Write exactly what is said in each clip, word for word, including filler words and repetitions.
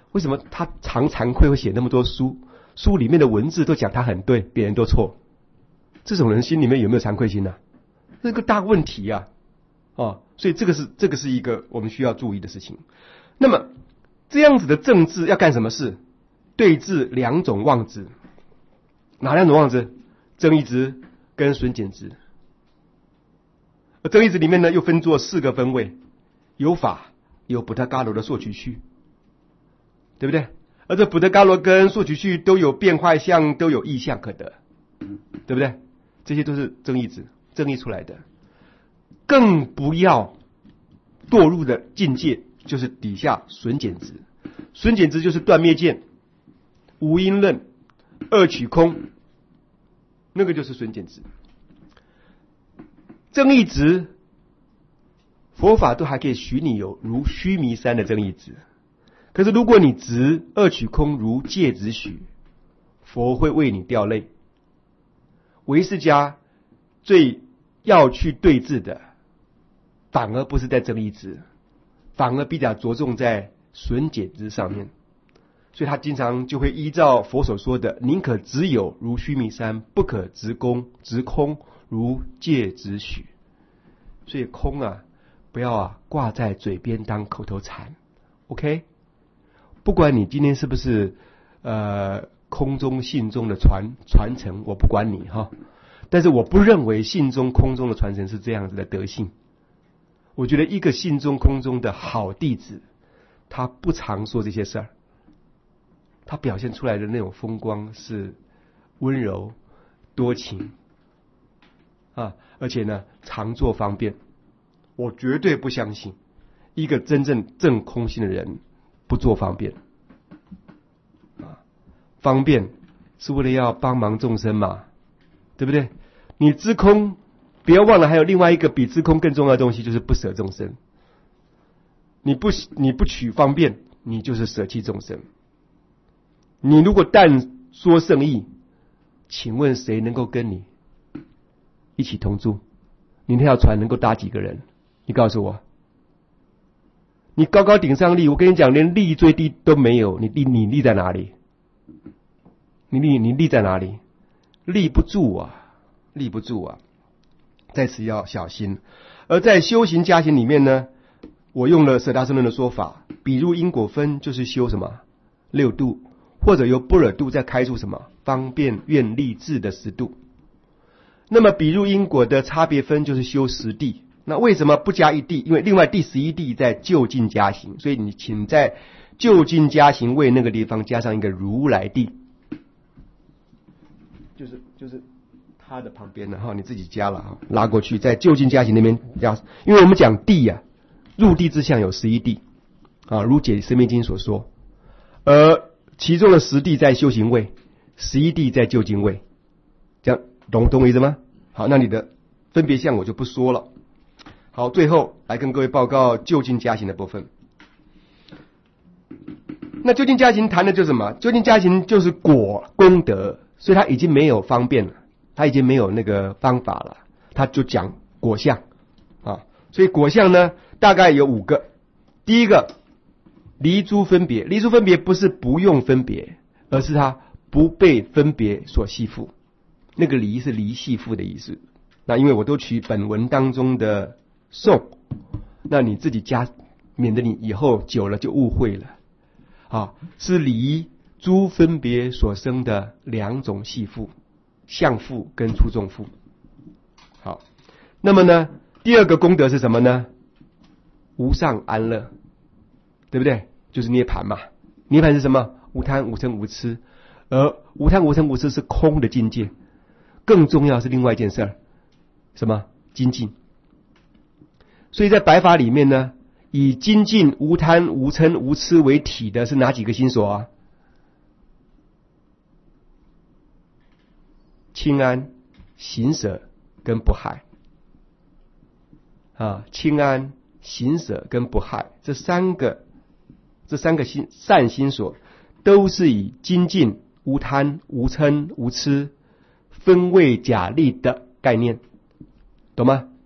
为什么他常惭愧会写那么多书？书里面的文字都讲他很对，别人都错。这种人心里面有没有惭愧心呢、啊？这是个大问题啊！哦，所以这个是这个是一个我们需要注意的事情。那么这样子的政治要干什么事？对治两种妄执，哪两种妄执？正义执跟损减执。而正义执里面呢，又分作四个分位，有法，有补特伽罗的索取趣，对不对？而这补特伽罗跟索取趣都有变坏相，都有异相可得，对不对？这些都是正义执，正义出来的。更不要堕入的境界，就是底下损减执。损减执就是断灭见、无因论、二取空，那个就是损减执。正义执，佛法都还可以许你有如须弥山的正义执。可是如果你执二取空如芥子许，佛会为你掉泪。唯识家最要去对治的，反而不是在正义执，反而比较着重在损减执上面。所以他经常就会依照佛所说的，宁可执有如须弥山，不可执空执空如芥子许。所以空啊，不要啊挂在嘴边当口头禅 ，OK？ 不管你今天是不是呃空中信中的传传承，我不管你哈，但是我不认为信中空中的传承是这样子的德性。我觉得一个信中空中的好弟子，他不常说这些事儿，他表现出来的那种风光是温柔多情啊，而且呢常做方便。我绝对不相信一个真正正空性的人不做方便啊，方便是为了要帮忙众生嘛，对不对？你知空，不要忘了还有另外一个比知空更重要的东西，就是不舍众生。你不你不取方便，你就是舍弃众生。你如果但说圣意，请问谁能够跟你一起同住？你那条船能够搭几个人？你告诉我。你高高顶上立，我跟你讲，连立最低都没有，你立你立在哪里？你立你立在哪里？立不住啊，立不住啊，在此要小心。而在修行加行里面呢，我用了舍大圣论的说法，比入因果分就是修什么六度，或者由般若度再开出什么方便愿力智的十度。那么比入因果的差别分就是修十地。那为什么不加一地？因为另外第十一地在就近加行，所以你请在就近加行位那个地方加上一个如来地，就是就是它的旁边的哈，你自己加了哈，拉过去，在就近加行那边加，因为我们讲地啊，入地之相有十一地啊，如解生命经所说，而其中的十地在修行位，十一地在就近位，这样懂懂我意思吗？好，那你的分别相我就不说了。好，最后来跟各位报告就近加行的部分。那就近加行谈的就是什么？就近加行就是果功德，所以他已经没有方便了，他已经没有那个方法了，他就讲果相啊。所以果相呢，大概有五个。第一个，离诸分别，离诸分别不是不用分别，而是他不被分别所系缚。那个离是离系缚的意思。那因为我都取本文当中的颂，那你自己加，免得你以后久了就误会了啊。是离诸分别所生的两种系缚，相缚跟出众缚。好，那么呢，第二个功德是什么呢？无上安乐，对不对？就是涅盘嘛。涅盘是什么？无贪无嗔无痴，而无贪无嗔无痴是空的境界。更重要是另外一件事儿，什么？精进。所以在白法里面呢，以精进无贪无嗔无痴为体的是哪几个心所啊？清安、行舍跟不害啊，清安、行舍跟不害这三个，这三个心善心所，都是以精进、无贪、无嗔、无痴、分位假立的概念，懂吗？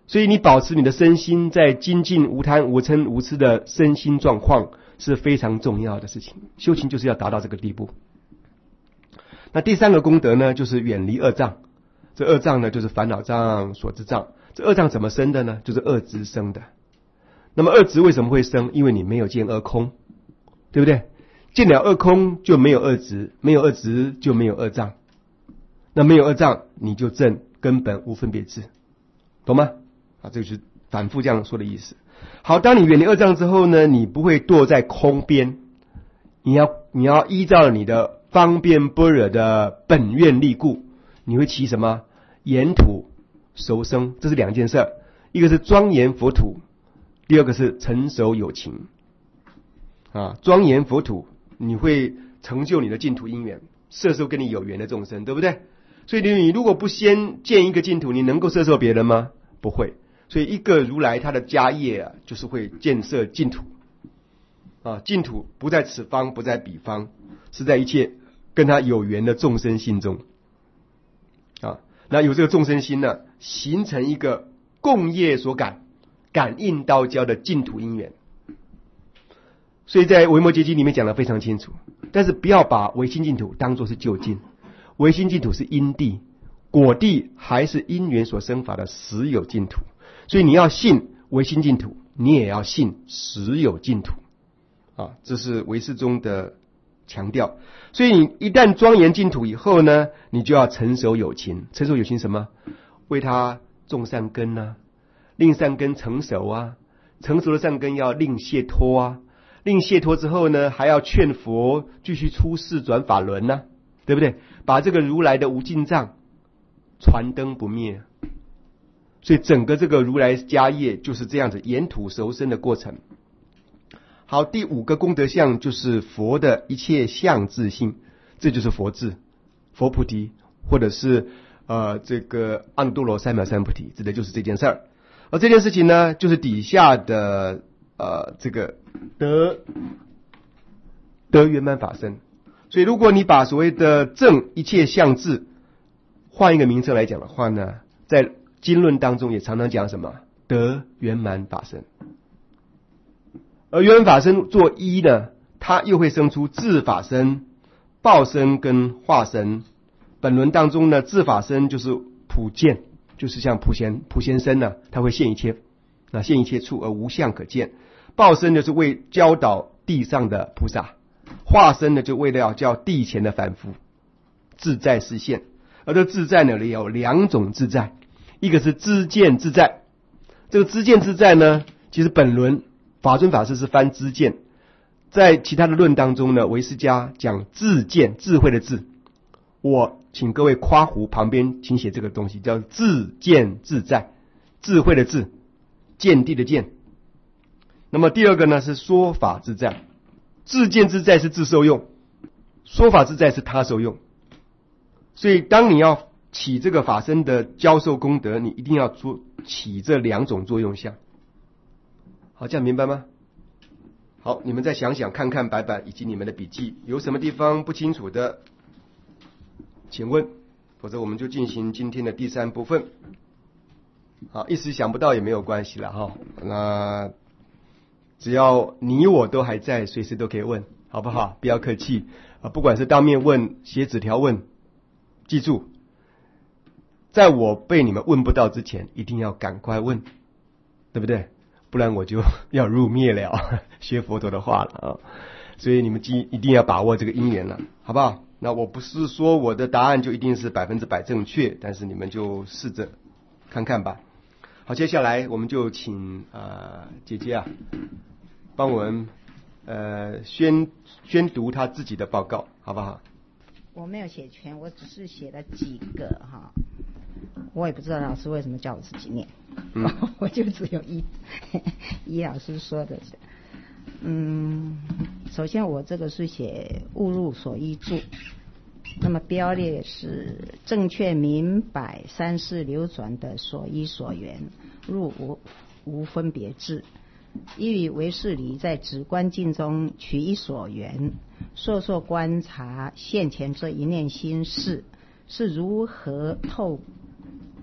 所以你保持你的身心在精进无贪无嗔无痴的身心状况是非常重要的事情。修行就是要达到这个地步。那第三个功德呢，就是远离恶障。这恶障呢，就是烦恼障、所知障。这恶障怎么生的呢？就是恶执生的。那么恶执为什么会生？因为你没有见恶空，对不对？见了恶空就没有恶执，没有恶执就没有恶障。那没有恶障，你就证根本无分别智，懂吗？啊，这个是反复这样说的意思。好，当你远离恶障之后呢，你不会堕在空边，你要你要依照你的方便般若的本愿力故，你会起什么？沿土熟生，这是两件事，一个是庄严佛土，第二个是成熟有情。啊，庄严佛土，你会成就你的净土因缘，摄受跟你有缘的众生，对不对？所以你如果不先建一个净土，你能够摄受别人吗？不会。所以一个如来他的家业啊，就是会建设净土。啊，净土不在此方，不在彼方，是在一切跟他有缘的众生心中。啊，那有这个众生心呢，形成一个共业所感、感应道交的净土因缘。所以在维摩诘经里面讲得非常清楚，但是不要把唯心净土当作是究竟。唯心净土是因地，果地还是因缘所生法的实有净土。所以你要信唯心净土，你也要信实有净土。啊，这是唯识中的强调。所以你一旦庄严净土以后呢，你就要成熟有情。成熟有情什么？为他种善根啊，令善根成熟啊，成熟的善根要令解脱啊，令解脱之后呢，还要劝佛继续出世转法轮啊，对不对？把这个如来的无尽藏传灯不灭。所以整个这个如来家业就是这样子沿土熟生的过程。好，第五个功德相就是佛的一切相自性，这就是佛智、佛菩提，或者是呃这个阿耨多罗三藐三菩提，指的就是这件事儿。而这件事情呢，就是底下的呃这个得得圆满法身。所以如果你把所谓的正一切相智换一个名称来讲的话呢，在经论当中也常常讲什么？得圆满法身。而圆满法身做一呢，它又会生出智法身、报身跟化身。本轮当中呢，智法身就是普见，就是像普贤普贤身呢，它会现一切，那现一切处而无相可见。报身就是为教导地上的菩萨，化身呢就为了要教地前的凡夫自在实现。而这自在呢，也有两种自在，一个是知见自在。这个知见自在呢，其实本轮法尊法师是翻知见，在其他的论当中呢，唯识家讲智见，智慧的智。我请各位夸胡旁边请写这个东西，叫智见自在，智慧的智，见地的见。那么第二个呢是说法自在，智见自在是自受用，说法自在是他受用。所以当你要起这个法身的教授功德，你一定要做起这两种作用相。好，这样明白吗？好，你们再想想看看白板以及你们的笔记，有什么地方不清楚的请问，否则我们就进行今天的第三部分。好，一时想不到也没有关系了哈，那只要你我都还在，随时都可以问，好不好？不要客气啊，不管是当面问、写纸条问，记住，在我被你们问不到之前，一定要赶快问，对不对？不然我就要入灭了，学佛陀的话了啊！所以你们一定要把握这个因缘了，好不好？那我不是说我的答案就一定是百分之百正确，但是你们就试着看看吧。好，接下来我们就请呃姐姐啊，帮我们呃宣宣读她自己的报告，好不好？ 我没有写全，我只是写了几个哈。我也不知道老师为什么叫我自己念，嗯、我就只有一一老师说的是，嗯，首先我这个是写误入所依注，那么标列是正确明白三世流转的所依所缘，入无无分别智。依于唯识理在直观境中取一所缘，烁烁观察现前这一念心事是如何透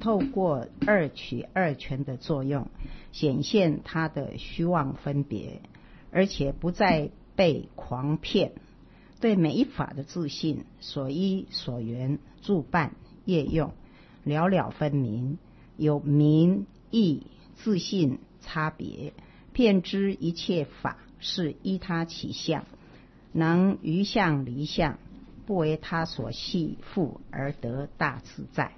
透过二取二全的作用，显现它的虚妄分别，而且不再被诳骗，对每一法的自信所依所缘助伴业用了了分明，有明义自信差别，遍知一切法是依他起相，能于相离相，不为他所系缚而得大自在。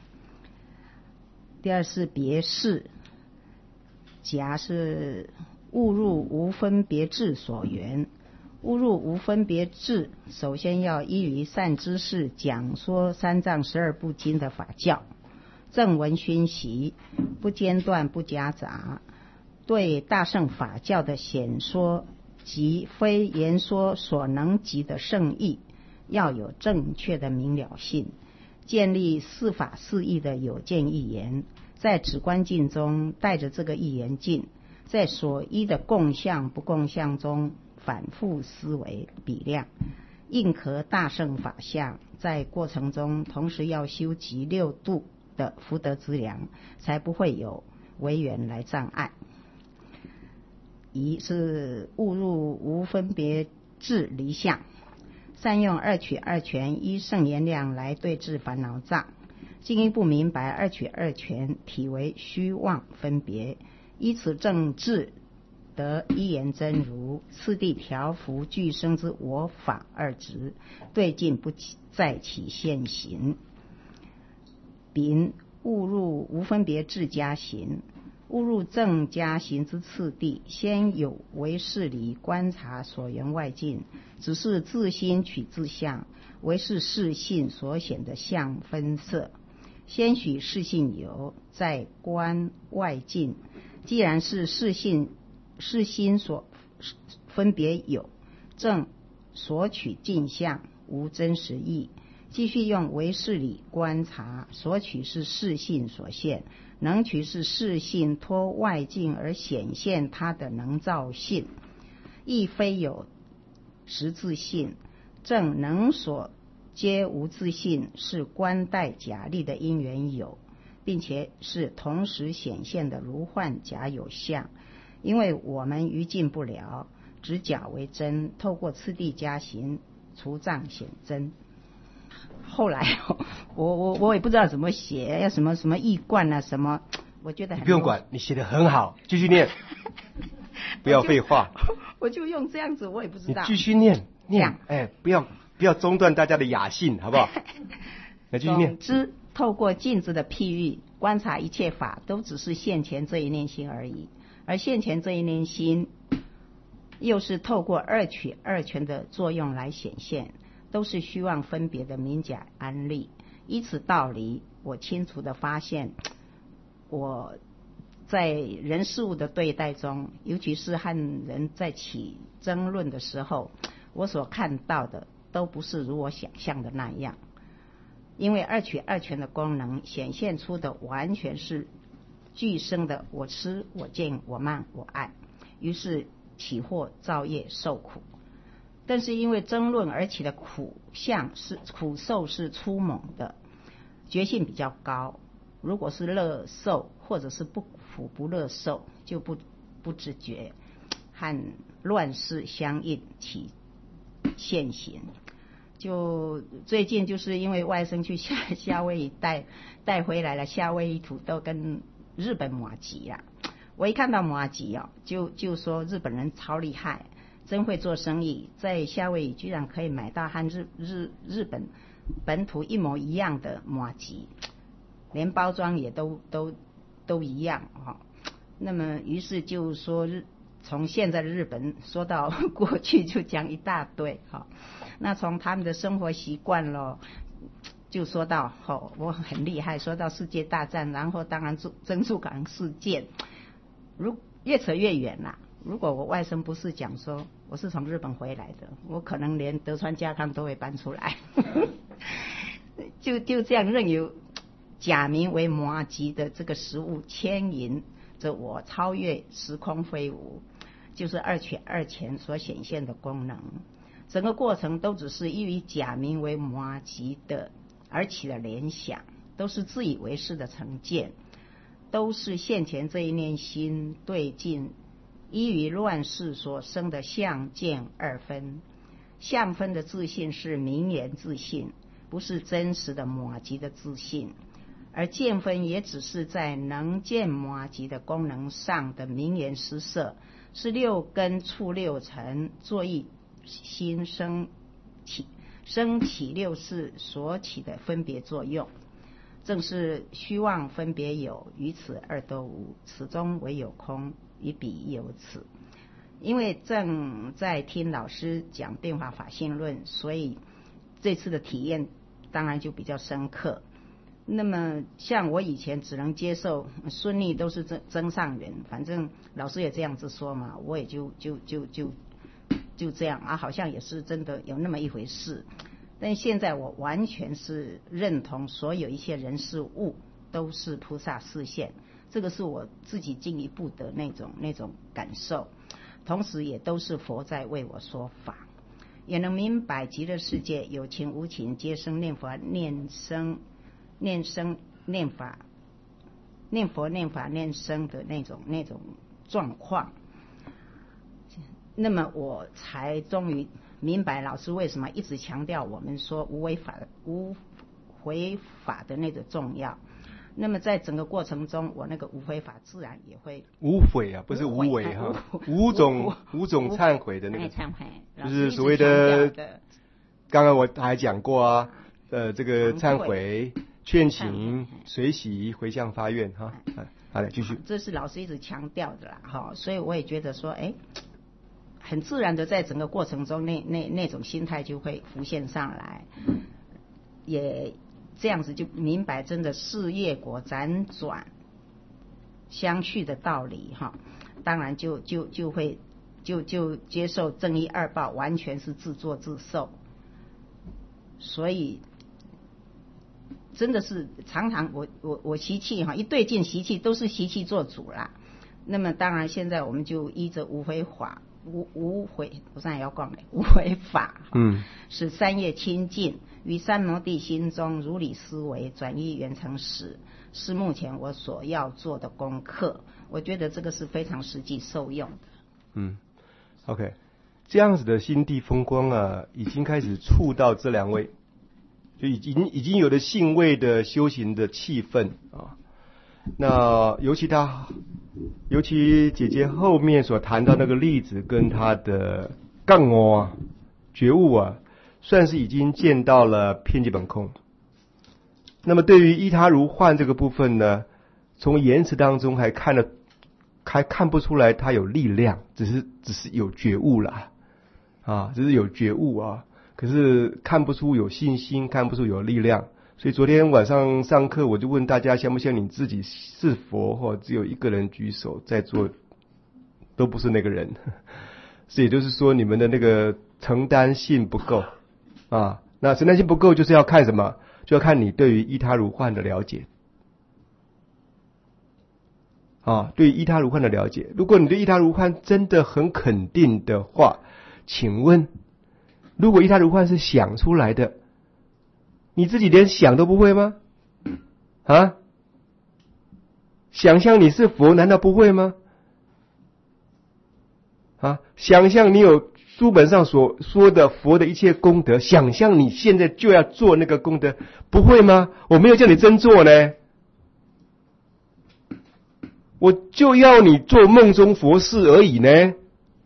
第二是别事，甲是误入无分别智所缘。误入无分别智，首先要依于善知识讲说三藏十二部经的法教，正文熏习，不间断不夹杂，对大乘法教的显说及非言说所能及的圣义，要有正确的明了性，建立四法四义的有见义言，在止观境中带着这个义言境，在所依的共相不共相中反复思维比量，应合大乘法相，在过程中同时要修集六度的福德资粮，才不会有违缘来障碍。一是误入无分别智离相，善用二取二全依圣言量来对治烦恼障，进一步明白二取二全体为虚妄分别，依此正治得一言真如，次第调伏俱生之我法二执，对境不再起现行。丙误入无分别智加行，误入正加行之次第，先有唯识理观察所缘外境，只是自心取自相，唯是视性所显的相分色，先许视性有，再观外境，既然是视性是心所分别有，正所取镜相无真实义，继续用唯识理观察，所取是视性所现，能取是视性托外境而显现它的能造性，亦非有实自性，正能所皆无自性，是观待假立的因缘有，并且是同时显现的如幻假有相。因为我们于境不了，只假为真，透过次第加行除障显真。后来我我我也不知道怎么写，要什么什么义观啊什么，我觉得很不用管，你写得很好，继续念，不要废话。 我就用这样子，我也不知道。 你继续念念，哎，不要不要中断大家的雅兴，好不好？来继续念。总之，透过镜子的譬喻观察一切法，都只是现前这一念心而已。而现前这一念心，又是透过二取二全的作用来显现，都是虚妄分别的明假安立。依此道理，我清楚地发现，我在人事物的对待中，尤其是和人在起争论的时候，我所看到的都不是如我想象的那样。因为二取二全的功能显现出的完全是俱生的我痴我见我慢我爱，于是起惑造业受苦。但是因为争论而起的苦相是苦受是粗猛的，觉性比较高，如果是乐受或者是不苦不乐受，就不不知觉，和乱世相应起现行。就最近就是因为外甥去夏夏威夷带带回来了夏威夷土豆跟日本麻糬啦，我一看到麻糬哦，就就说日本人超厉害，真会做生意，在夏威夷居然可以买到和日日日本本土一模一样的麻糬，连包装也都都都一样哈、哦。那么于是就说日从现在的日本说到过去就讲一大堆哈、哦。那从他们的生活习惯咯，就说到哦，我很厉害，说到世界大战，然后当然珍珠港事件，如越扯越远啦。如果我外甥不是讲说我是从日本回来的，我可能连德川家康都会搬出来。就就这样任由假名为麻糬的这个食物牵引着我超越时空飞舞，就是二取二全所显现的功能。整个过程都只是依于假名为麻糬的而起了联想， 都是自以为是的成见，都是现前这一念心对境依于乱世所生的相见二分。相分的自信是名言自信，不是真实的马吉的自信，而见分也只是在能见马吉的功能上的名言施设，是六根触六尘作意心生起升起六识所起的分别作用，正是虚妄分别有，于此二都无，此中唯有空，于彼亦有此。因为正在听老师讲变法法性论，所以这次的体验当然就比较深刻。那么像我以前只能接受顺利都是增增上缘，反正老师也这样子说嘛，我也就就就就就这样啊，好像也是真的有那么一回事。但现在我完全是认同所有一切人事物都是菩萨示现，这个是我自己进一步的那种那种感受，同时也都是佛在为我说法，也能明白极乐世界有情无情皆生念佛念生念生念法念佛念法念生的那种那种状况。那么我才终于明白老师为什么一直强调我们说无为法无为法的那个重要。那么在整个过程中，我那个无悔法自然也会无悔啊，不是无为哈，五种五种忏悔的那个忏悔， 就是所谓的，刚刚我还讲过啊，呃，这个忏悔、劝请、随喜、回向、发愿哈。好的，继续。 这是老师一直强调的啦，哈，所以我也觉得说，哎，很自然的在整个过程中，那那那种心态就会浮现上来，也。这样子就明白真的事业果辗转相续的道理哈，当然就就就会就就接受正一二报完全是自作自受，所以真的是常常我我我习气哈，一对境习气都是习气做主啦。那么当然现在我们就依着无悔法无无悔，我上也要讲嘞，无悔法，嗯，使三业清净，于三摩地心中如理思维，转依圆成实，是目前我所要做的功课。我觉得这个是非常实际受用的。 嗯 ，OK， 这样子的心地风光啊，已经开始触到这两位，就已经已经有了信位的修行的气氛啊。那尤其他，尤其姐姐后面所谈到那个例子，跟他的杠哦啊觉悟啊，算是已经见到了遍计本空。那么对于依他如幻这个部分呢，从言辞当中还看了，还看不出来他有力量，只是只是有觉悟啦，啊，只是有觉悟啊，可是看不出有信心，看不出有力量。所以昨天晚上上课，我就问大家，相不相信你自己是佛？或只有一个人举手，在座都不是那个人。所以也就是说，你们的那个承担性不够啊。那承担性不够，就是要看什么？就要看你对于依他如幻的了解啊，对于依他如幻的了解。如果你对依他如幻真的很肯定的话，请问，如果依他如幻是想出来的，你自己连想都不会吗？啊？想象你是佛，难道不会吗？啊？想象你有书本上所说的佛的一切功德，想象你现在就要做那个功德，不会吗？我没有叫你真做呢，我就要你做梦中佛事而已呢。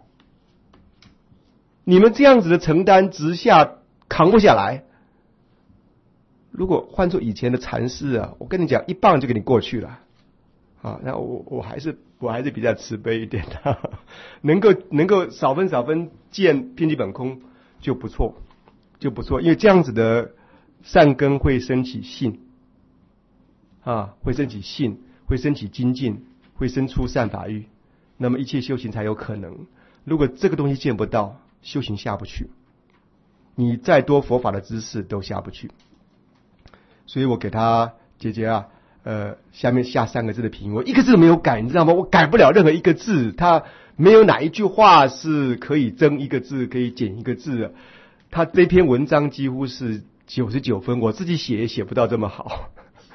你们这样子的承担直下扛不下来。如果换做以前的禅师啊，我跟你讲，一棒就给你过去了啊。那我我还是我还是比较慈悲一点的，能够能够少分少分见遍计本空就不错，就不错。因为这样子的善根会升起信啊，会升起信，会升起精进，会生出善法欲，那么一切修行才有可能。如果这个东西见不到，修行下不去，你再多佛法的知识都下不去。所以我给他姐姐啊，呃，下面下三个字的评语，我一个字都没有改，你知道吗？我改不了任何一个字，他没有哪一句话是可以增一个字，可以减一个字的。他这篇文章几乎是九十九分，我自己写也写不到这么好。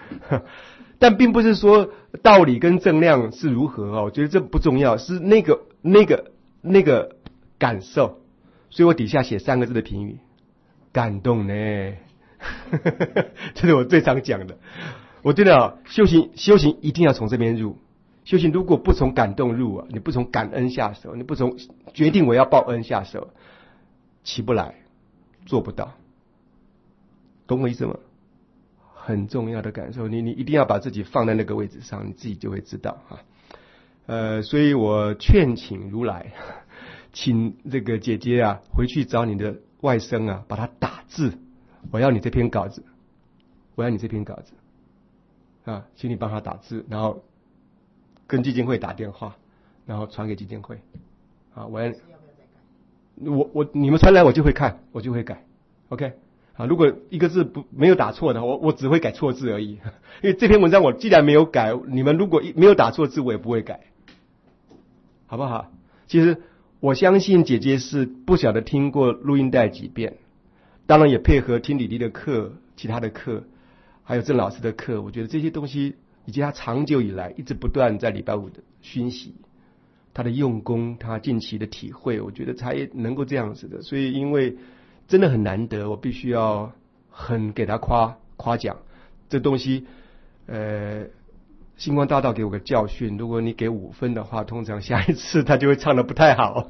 但并不是说道理跟正量是如何哦，我觉得这不重要，是那个那个那个感受。所以我底下写三个字的评语：感动呢。这是我最常讲的。我觉得啊，修行修行一定要从这边入。修行如果不从感动入啊，你不从感恩下手，你不从决定我要报恩下手，起不来，做不到。懂我意思吗？很重要的感受，你你一定要把自己放在那个位置上，你自己就会知道啊。呃，所以我劝请如来，请这个姐姐啊，回去找你的外甥啊，把它打字。我要你这篇稿子，我要你这篇稿子啊，请你帮他打字，然后跟基金会打电话，然后传给基金会啊。我要我我你们传来我就会看，我就会改 ，OK。啊，如果一个字不没有打错的，我我只会改错字而已。因为这篇文章我既然没有改，你们如果没有打错字，我也不会改，好不好？其实我相信姐姐是不晓得听过录音带几遍，当然也配合听李丽的课、其他的课，还有郑老师的课。我觉得这些东西以及他长久以来一直不断在礼拜五的熏习，他的用功，他近期的体会，我觉得才能够这样子的。所以因为真的很难得，我必须要很给他夸夸奖。这东西，呃，星光大道给我个教训，如果你给五分的话，通常下一次他就会唱得不太好。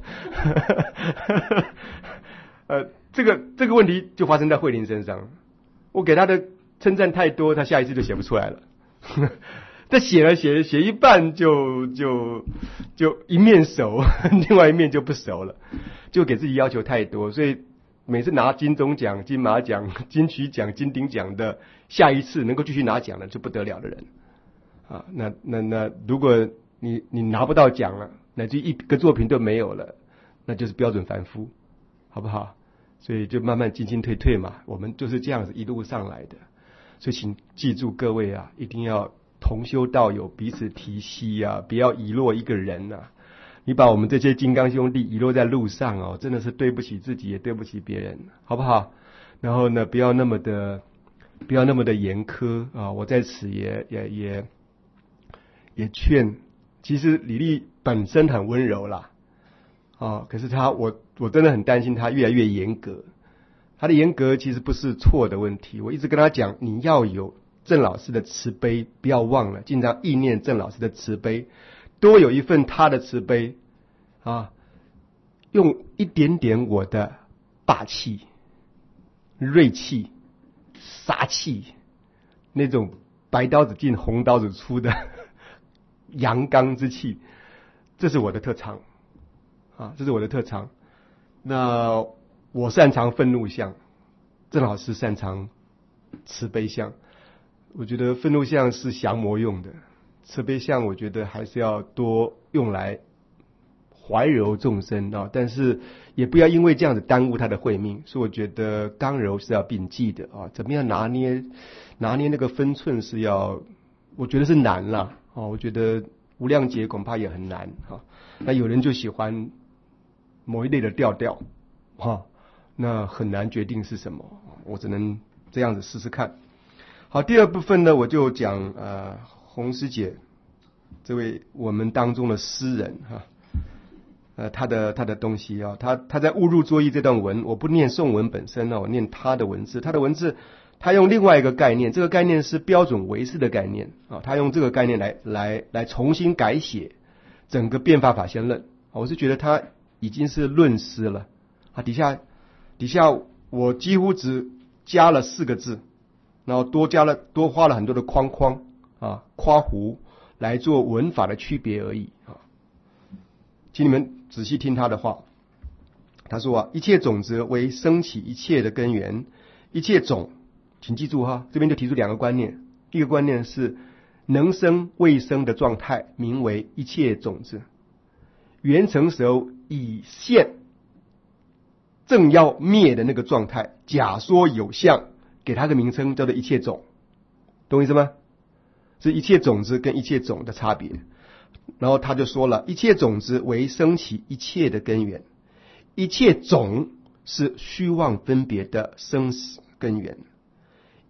呃，这个这个问题就发生在慧玲身上，我给他的称赞太多，他下一次就写不出来了。他写了写写一半就就就一面熟，另外一面就不熟了，就给自己要求太多，所以每次拿金钟奖、金马奖、金曲奖、金鼎奖的，下一次能够继续拿奖的就不得了的人啊。那那那，如果你你拿不到奖了，乃至一个作品都没有了，那就是标准凡夫，好不好？所以就慢慢进进退退嘛，我们就是这样子一路上来的。所以请记住各位啊，一定要同修道友彼此提携啊，不要遗落一个人啊。你把我们这些金刚兄弟遗落在路上哦，真的是对不起自己，也对不起别人，好不好？然后呢，不要那么的，不要那么的严苛啊！我在此也也也也劝，其实李丽本身很温柔啦，啊，可是他我我真的很担心他越来越严格。他的严格其实不是错的问题，我一直跟他讲，你要有郑老师的慈悲，不要忘了，经常意念郑老师的慈悲。多有一份他的慈悲啊，用一点点我的霸气、锐气、杀气，那种白刀子进红刀子出的阳刚之气，这是我的特长啊，这是我的特长。那我擅长愤怒相，郑老师擅长慈悲相。我觉得愤怒相是降魔用的。慈悲相我觉得还是要多用来怀柔众生啊，但是也不要因为这样子耽误他的慧命，所以我觉得刚柔是要并济的啊，怎么样拿捏拿捏那个分寸是要，我觉得是难啦啊，我觉得无量劫恐怕也很难啊。那有人就喜欢某一类的调调啊，那很难决定是什么，我只能这样子试试看。好，第二部分呢，我就讲呃。洪师姐，这位我们当中的诗人哈，呃，他的他的东西啊，他他在误入作意这段文，我不念颂文本身啊，我念他的文字，他的文字，他用另外一个概念，这个概念是标准唯识的概念啊，他用这个概念来来来重新改写整个变法法相论，我是觉得他已经是论诗了啊，底下底下我几乎只加了四个字，然后多加了多花了很多的框框。啊，夸胡来做文法的区别而已啊，请你们仔细听他的话。他说啊，一切种子为生起一切的根源，一切种，请记住哈，这边就提出两个观念，第一个观念是能生未生的状态，名为一切种子，缘成熟已现正要灭的那个状态，假说有相，给它个名称叫做一切种，懂我意思吗？是一切种子跟一切种的差别。然后他就说了，一切种子为生起一切的根源，一切种是虚妄分别的生死根源，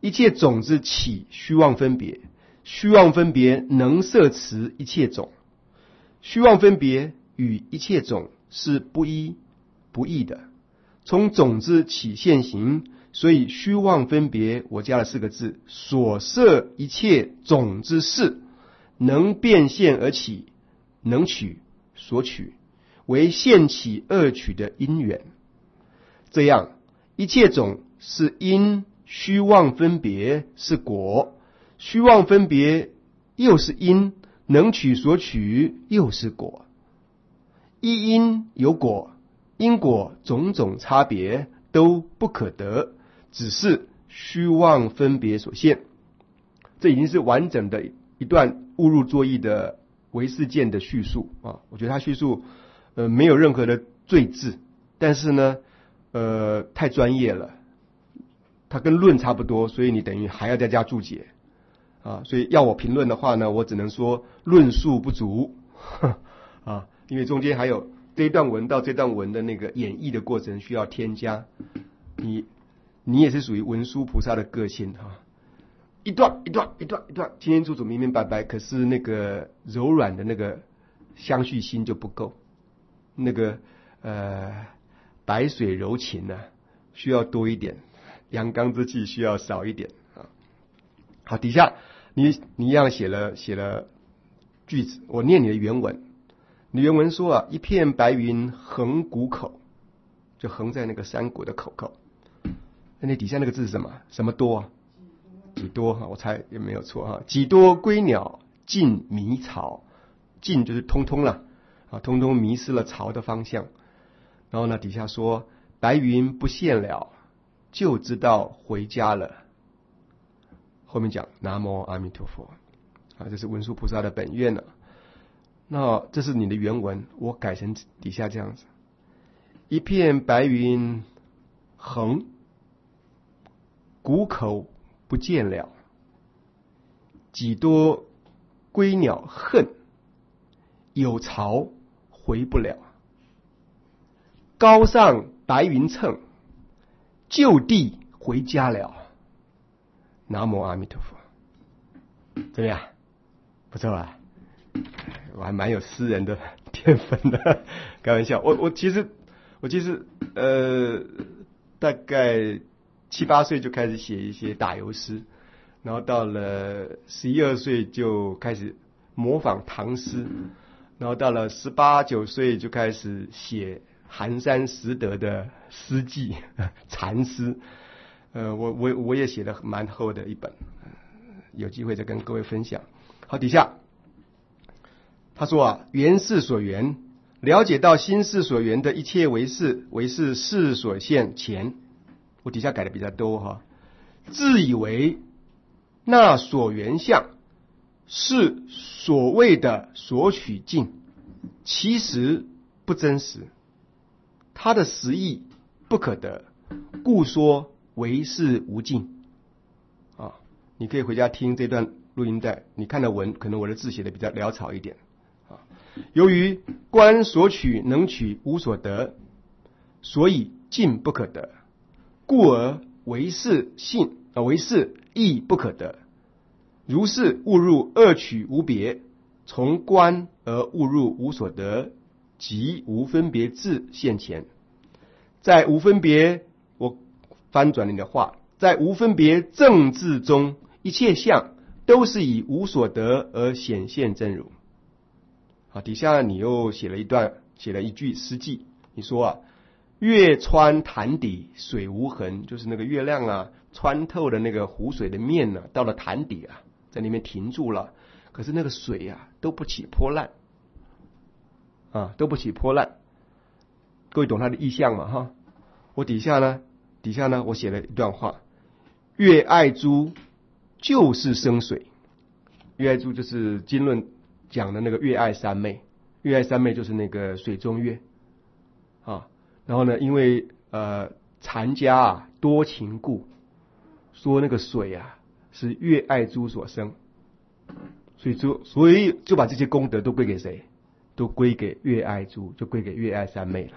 一切种之起虚妄分别，虚妄分别能摄持一切种，虚妄分别与一切种是不一不异的，从种之起现行，所以虚妄分别我加了四个字，所摄一切种之事，能变现而起，能取所取，为现起二取的因缘。这样一切种是因，虚妄分别是果，虚妄分别又是因，能取所取又是果。一因有果，因果种种差别都不可得，只是虚妄分别所现。这已经是完整的一段误入作意的唯识见的叙述啊！我觉得他叙述呃没有任何的赘字，但是呢呃太专业了，它跟论差不多，所以你等于还要再加注解啊！所以要我评论的话呢，我只能说论述不足啊，因为中间还有这一段文到这段文的那个演绎的过程需要添加。你你也是属于文殊菩萨的个性哈、啊，一段一段一段一段清清楚楚明明白白，可是那个柔软的那个相续心就不够，那个呃白水柔情呢、啊、需要多一点，阳刚之气需要少一点啊。好，底下你你一样写了写了句子，我念你的原文。你原文说啊，一片白云横谷口，就横在那个山谷的口口。那你底下那个字是什么？什么多啊？几多哈？我猜也没有错哈。几多归鸟尽迷巢，尽就是通通了啊，通通迷失了巢的方向。然后呢，底下说白云不现了，就知道回家了。后面讲南无阿弥陀佛啊，这是文殊菩萨的本愿了。那这是你的原文，我改成底下这样子：一片白云横，谷口不见了，几多归鸟恨，有巢回不了。高上白云乘，就地回家了。南无阿弥陀佛。怎么样？不错吧？我还蛮有诗人的天分的，开玩笑。我我其实我其实呃大概七八岁就开始写一些打油诗，然后到了十一二岁就开始模仿唐诗，然后到了十八九岁就开始写寒山拾得的诗记禅诗。呃，我我我也写了蛮厚的一本，有机会再跟各位分享。好，底下他说啊，缘事所缘，了解到心事所缘的一切为事，为是事所现前。我底下改的比较多哈，自以为那所缘相是所谓的所取境，其实不真实，它的实义不可得，故说为是无尽。啊，你可以回家听这段录音带，你看的文可能我的字写的比较潦草一点。由于观所取能取无所得，所以尽不可得，故而为是性啊，为是亦不可得。如是误入二取无别，从观而误入无所得，即无分别智现前。在无分别，我翻转你的话，在无分别正智中，一切相都是以无所得而显现真如。啊，底下你又写了一段，写了一句诗记，你说啊，月穿潭底水无痕，就是那个月亮啊穿透了那个湖水的面呢、啊，到了潭底啊，在那边停住了，可是那个水啊都不起波澜，啊都不起波澜，各位懂它的意象吗？哈，我底下呢，底下呢我写了一段话，月爱珠就是生水，月爱珠就是经论讲的那个月爱三昧，月爱三昧就是那个水中月啊。然后呢，因为呃禅家啊多情故，说那个水啊是月爱珠所生，所以就所以就把这些功德都归给谁？都归给月爱珠，就归给月爱三昧了。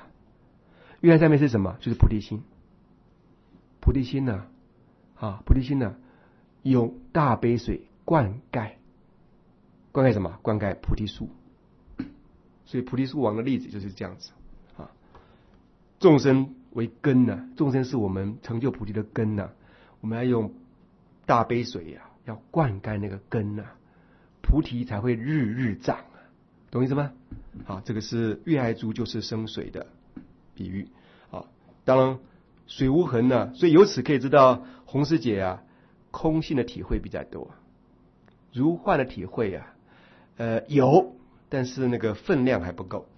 月爱三昧是什么？就是菩提心。菩提心呢、啊，啊，菩提心呢、啊， 用大杯水灌溉，灌溉什么？灌溉菩提树。所以菩提树王的例子就是这样子啊。众生为根呢、啊，众生是我们成就菩提的根呢、啊，我们要用大杯水啊，要灌溉那个根啊，菩提才会日日长啊，懂意思吗？好，这个是月爱珠就是生水的比喻啊。当然水无痕呢、啊，所以由此可以知道洪师姐啊，空性的体会比较多，如幻的体会啊，呃有。但是那个分量还不够。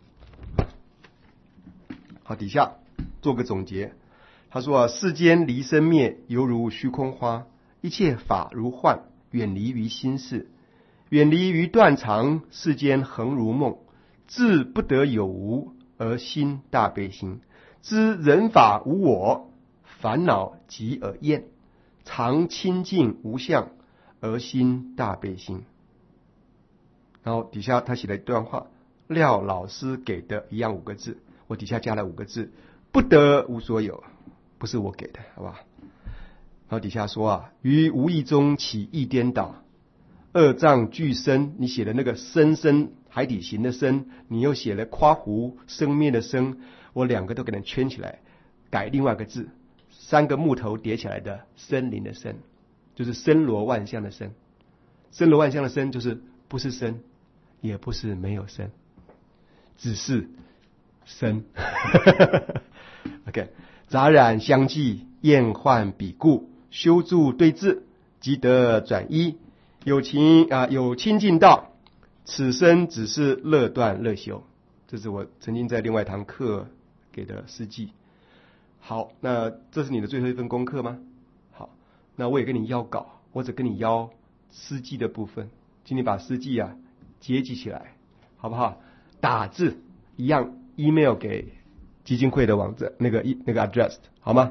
好，底下做个总结。他说啊，世间离生灭，犹如虚空花，一切法如幻，远离于心事，远离于断常，世间恒如梦，自不得有无，而心大悲心，知人法无我，烦恼即而厌，常清净无相，而心大悲心。然后底下他写了一段话，廖老师给的一样五个字，我底下加了五个字，不得无所有，不是我给的，好吧？然后底下说啊，于无意中起意颠倒，二障俱生，你写的那个生生海底形的生，你又写了夸胡生灭的生，我两个都给它圈起来，改另外一个字，三个木头叠起来的森林的森，就是森罗万象的森，森罗万象的森就是不是生，也不是没有生，只是生。OK， 杂染相继，厌患彼故，修助对治，即得转依。有情啊、呃，有清净道，此生只是乐断乐修。这是我曾经在另外一堂课给的诗记。好，那这是你的最后一份功课吗？好，那我也跟你要稿，我只跟你要诗记的部分。请你把诗记啊结集起来，好不好？打字一样 ，email 给基金会的网站那个那个 address 好吗？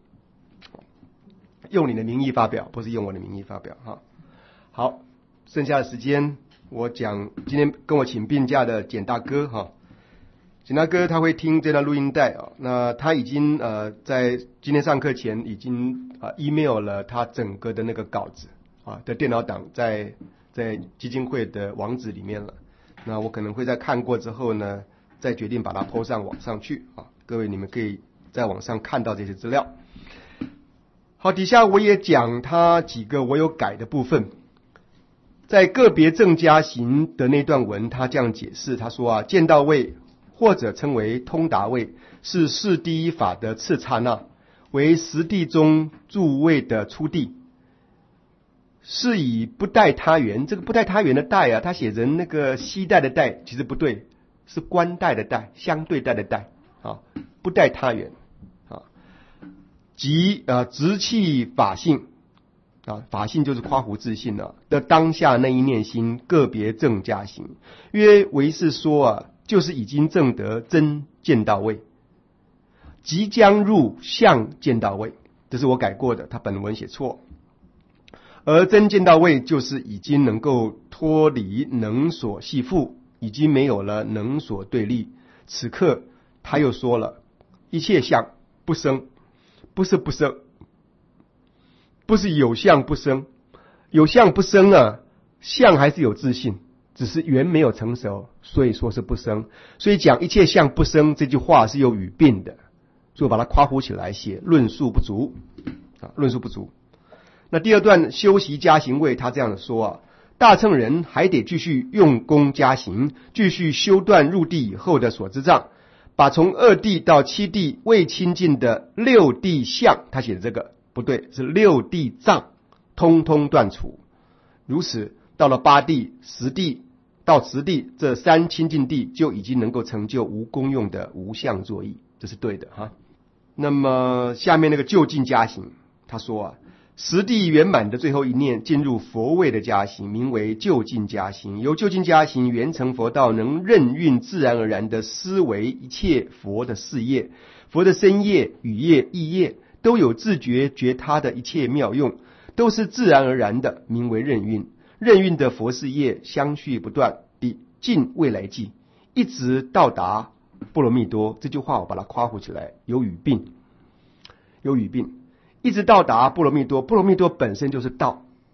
用你的名义发表，不是用我的名义发表哈。好，剩下的时间我讲今天跟我请病假的简大哥哈。简大哥他会听这段录音带啊，那他已经呃在今天上课前已经啊、呃、email 了他整个的那个稿子啊的电脑档在。在基金会的网址里面了，那我可能会在看过之后呢，再决定把它 po 上网上去啊。各位你们可以在网上看到这些资料。好，底下我也讲他几个我有改的部分，在个别正加行的那段文，他这样解释，他说啊，见道位或者称为通达位，是四第一法的次刹那，为十地中诸位的初地。是以不待他缘，这个不待他缘的待啊，他写成那个西带的带，其实不对，是关带的带，相对带的带啊，不待他缘啊，即啊直气法性啊，法性就是夸胡自性啊的当下那一念心，个别正加行，约为是说啊，就是已经证得真见道位，即将入相见道位，这是我改过的，他本文写错。而真见道位就是已经能够脱离能所系缚，已经没有了能所对立。此刻他又说了，一切相不生，不是不生，不是有相不生，有相不生啊，相还是有自性，只是缘没有成熟，所以说是不生。所以讲一切相不生这句话是有语病的，所以我把它夸胡起来写，论述不足啊，论述不足。那第二段修习加行位，他这样说啊，大乘人还得继续用功加行，继续修断入地以后的所知障，把从二地到七地未清净的六地相，他写的这个不对，是六地障，通通断除。如此到了八地、十地到十地这三清净地，就已经能够成就无功用的无相作意，这是对的哈。那么下面那个就近加行，他说啊，十地圆满的最后一念进入佛位的加行，名为就近加行。由就近加行圆成佛道，能任运自然而然的思维一切佛的事业，佛的身业、语业、意业都有自觉觉他的一切妙用，都是自然而然的，名为任运。任运的佛事业相续不断的尽未来际，一直到达波罗蜜多。这句话我把它夸胡起来，有语病，有语病。一直到达波罗蜜多，波罗蜜多本身就是道，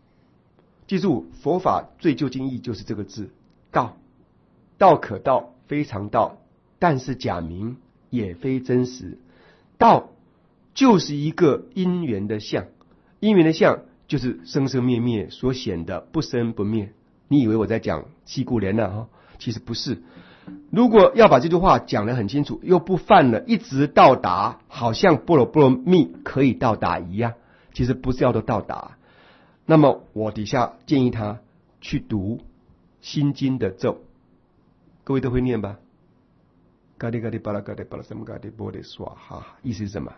记住，佛法最究竟义就是这个字道。道可道，非常道，但是假名，也非真实。道就是一个因缘的相，因缘的相就是生生灭灭所显的不生不灭。你以为我在讲七故联呢？其实不是。如果要把这句话讲得很清楚，又不犯了一直到达，好像般若波罗蜜可以到达一样，其实不是要都到达。那么我底下建议他去读心经的咒，各位都会念吧？嘎哩嘎哩巴拉嘎哩巴拉什么嘎哩波哩娑哈，意思是什么？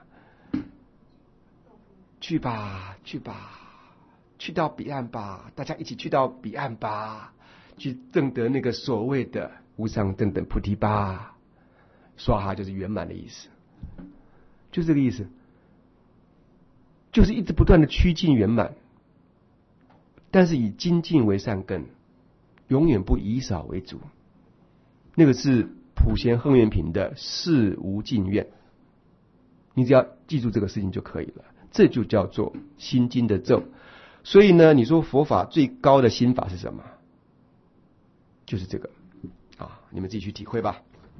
去吧，去吧，去到彼岸吧，大家一起去到彼岸吧，去证得那个所谓的无上正等菩提吧。娑哈就是圆满的意思，就是这个意思，就是一直不断的趋近圆满，但是以精进为上根，永远不以少为主。那个是普贤恒愿品的事无尽愿，你只要记住这个事情就可以了，这就叫做心经的咒。所以呢，你说佛法最高的心法是什么？就是这个啊，你们自己去体会吧。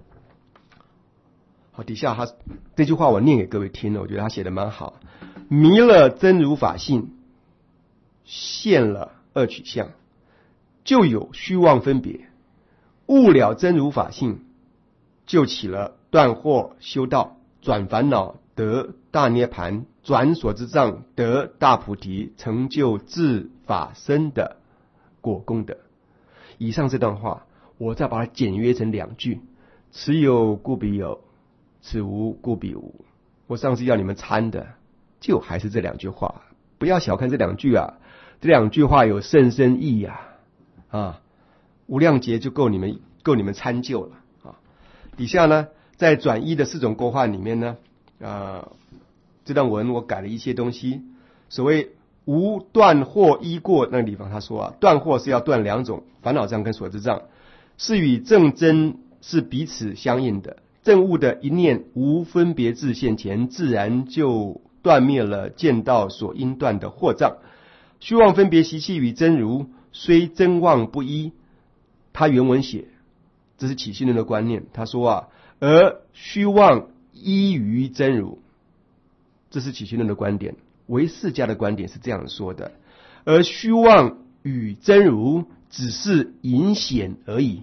好，底下他这句话我念给各位听了，我觉得他写的蛮好。迷了真如法性，现了二取相，就有虚妄分别；悟了真如法性，就起了断惑修道、转烦恼得大涅槃、转所知障得大菩提、成就自法身的果功德。以上这段话，我再把它简约成两句：此有故彼有，此无故彼无。我上次要你们参的，就还是这两句话。不要小看这两句啊，这两句话有甚深意呀！啊，无量劫就够你们够你们参究了啊。底下呢，在转依的四种过患里面呢，啊，这段文我改了一些东西。所谓无断惑依过那个地方，他说啊，断惑是要断两种烦恼障跟所知障，是与正真是彼此相应的。正悟的一念无分别智现前，自然就断灭了见道所应断的惑障。虚妄分别习气与真如虽真妄不一，他原文写，这是起信论的观念。他说啊，而虚妄依于真如，这是起信论的观点。唯识家的观点是这样说的，而虚妄与真如只是隐显而已，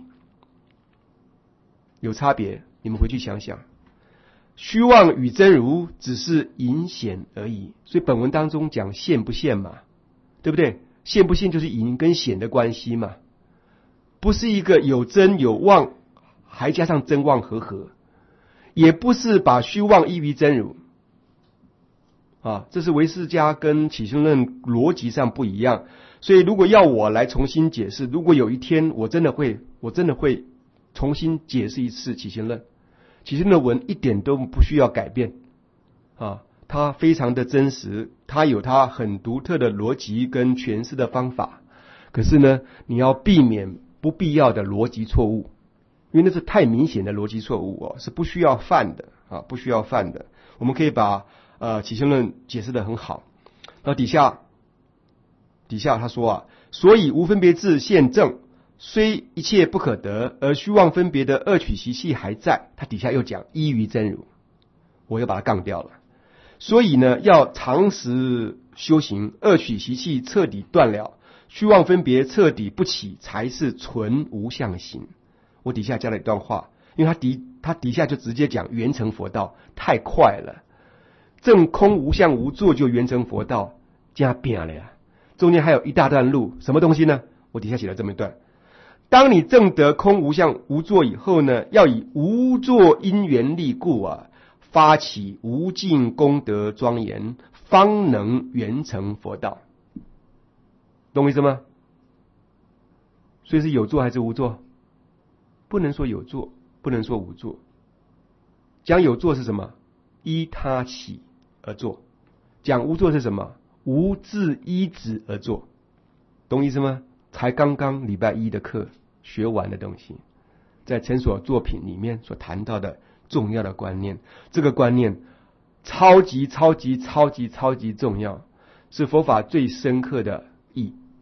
有差别。你们回去想想，虚妄与真如只是隐显而已，所以本文当中讲现不现嘛，对不对？现不现就是隐跟显的关系嘛，不是一个有真有妄还加上真妄合合，也不是把虚妄依于真如啊，这是唯识家跟起信论逻辑上不一样。所以如果要我来重新解释，如果有一天我真的会我真的会重新解释一次起信论，起信论的文一点都不需要改变啊，它非常的真实，它有它很独特的逻辑跟诠释的方法。可是呢，你要避免不必要的逻辑错误，因为那是太明显的逻辑错误哦，是不需要犯的啊，不需要犯的。我们可以把呃起信论解释得很好。那底下底下他说啊，所以无分别智现正，虽一切不可得，而虚妄分别的二取习气还在。他底下又讲依于真如，我又把它杠掉了。所以呢，要长时修行，二取习气彻底断了，虚妄分别彻底不起，才是纯无相行。我底下加了一段话，因为他底他底下就直接讲圆成佛道，太快了。正空无相无作就圆成佛道，加变了呀。中间还有一大段路，什么东西呢？我底下写了这么一段。当你证得空无相无作以后呢，要以无作因缘力故啊，发起无尽功德庄严，方能圆成佛道。懂我意思吗？所以是有作还是无作？不能说有作，不能说无作。讲有作是什么？依他起而作。讲无作是什么？无自依止而作。懂意思吗？才刚刚礼拜一的课学完的东西，在陈所作品里面所谈到的重要的观念，这个观念超级超级超级超级重要，是佛法最深刻的义，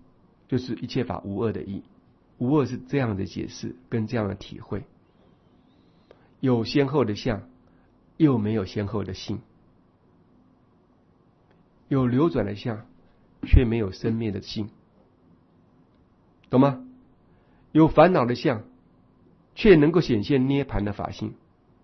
就是一切法无二的义。无二是这样的解释跟这样的体会，有先后的相，又没有先后的性，有流转的相，却没有生灭的性，懂吗？有烦恼的相，却能够显现涅槃的法性。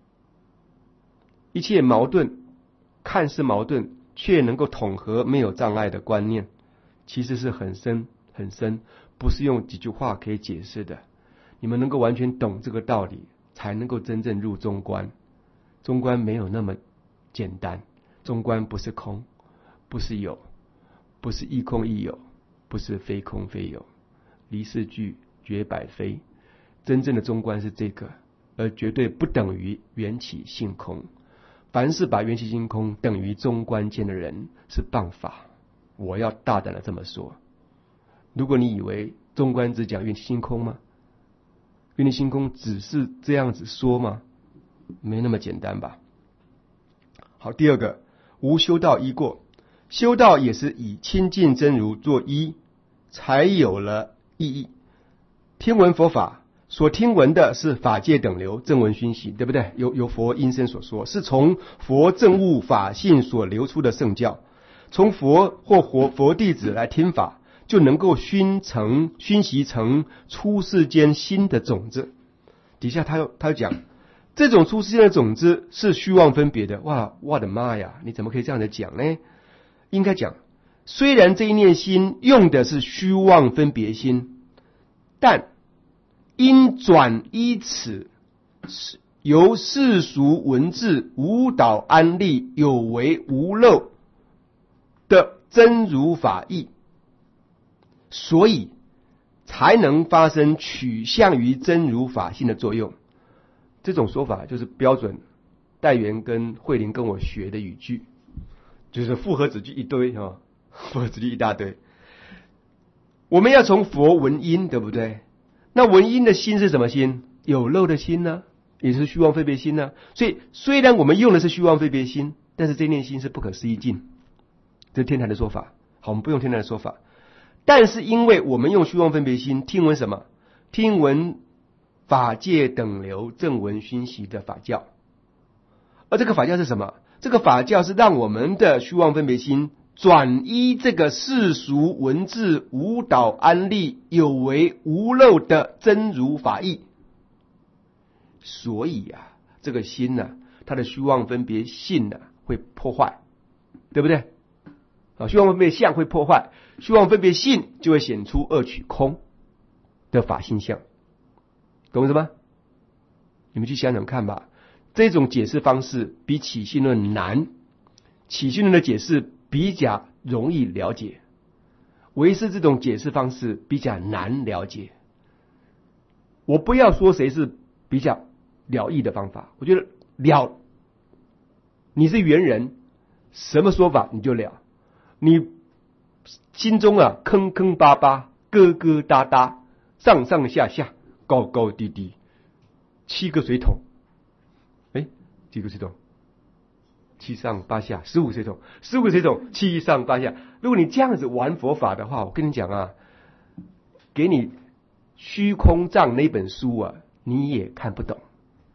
一切矛盾，看似矛盾，却能够统合没有障碍的观念，其实是很深很深，不是用几句话可以解释的。你们能够完全懂这个道理，才能够真正入中观。中观没有那么简单，中观不是空，不是有，不是亦空亦有，不是非空非有，离四句绝百非。真正的中观是这个，而绝对不等于缘起性空。凡是把缘起性空等于中观见的人是谤法，我要大胆的这么说。如果你以为中观只讲缘起性空吗？缘起性空只是这样子说吗？没那么简单吧。好，第二个，无修道依过。修道也是以亲近真如做依，才有了意义。听闻佛法，所听闻的是法界等流正闻熏习，对不对？由由佛因声所说，是从佛正悟法性所流出的圣教。从佛或佛佛弟子来听法，就能够熏成熏习成出世间新的种子。底下他又他又讲，这种出世间的种子是虚妄分别的。哇，我的妈呀，你怎么可以这样子讲呢？应该讲，虽然这一念心用的是虚妄分别心，但因转依此，由世俗文字误导安立有为无漏的真如法义，所以才能发生取向于真如法性的作用。这种说法就是标准戴元跟慧玲跟我学的语句，就是复合子句一堆啊，复合子句一大堆。我们要从佛闻因，对不对？那闻因的心是什么心？有漏的心呢、啊，也是虚妄分别心呢、啊。所以虽然我们用的是虚妄分别心，但是这念心是不可思议境，这是天台的说法。好，我们不用天台的说法，但是因为我们用虚妄分别心听闻什么？听闻法界等流正闻熏习的法教。而这个法教是什么？这个法教是让我们的虚妄分别心转依这个世俗文字误导安立有为无漏的真如法义。所以啊，这个心呢、啊，它的虚妄分别性呢、啊、会破坏，对不对？啊，虚妄分别相会破坏，虚妄分别性就会显出二取空的法性相，懂我意思吗？你们去想想看吧，这种解释方式比起信论难，起信论的解释比较容易了解，唯是这种解释方式比较难了解。我不要说谁是比较了义的方法，我觉得了，你是猿人，什么说法你就了，你心中啊坑坑巴巴，疙疙瘩瘩，上上下下，高高低低，七个水桶，哎，几个水桶？七上八下，十五水桶，十五个水桶，七上八下。如果你这样子玩佛法的话，我跟你讲啊，给你虚空藏那本书啊，你也看不懂，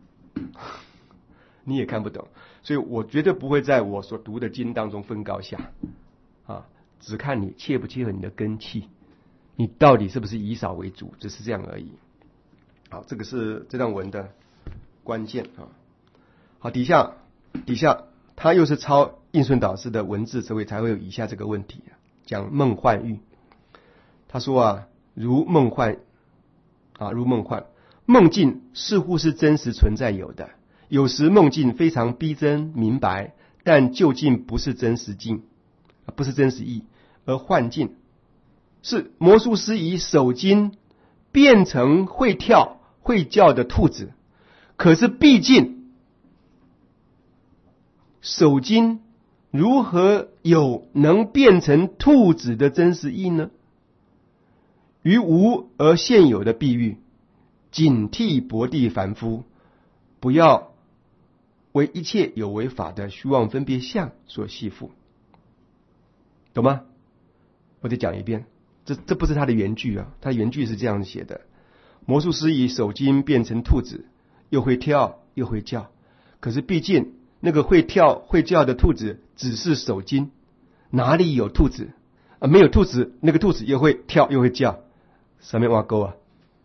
你也看不懂。所以我绝对不会在我所读的经当中分高下啊，只看你切不切合你的根器，你到底是不是以少为主，只是这样而已。好，这个是这段文的关键啊。好，底下底下。他又是抄印顺导师的文字，所以才会有以下这个问题，讲梦幻喻。他说啊，如梦幻啊，如梦幻，梦境似乎是真实存在有的，有时梦境非常逼真明白，但究竟不是真实境，不是真实意，而幻境是魔术师以手巾变成会跳会叫的兔子，可是毕竟手巾如何有能变成兔子的真实意呢？于无而现有的譬喻，警惕薄地凡夫，不要为一切有为法的虚妄分别相所系缚，懂吗？我再讲一遍， 这这不是他的原句啊，他原句是这样写的：魔术师以手巾变成兔子，又会跳又会叫。可是毕竟那个会跳会叫的兔子只是手巾，哪里有兔子啊？没有兔子，那个兔子又会跳又会叫，上面挖沟啊！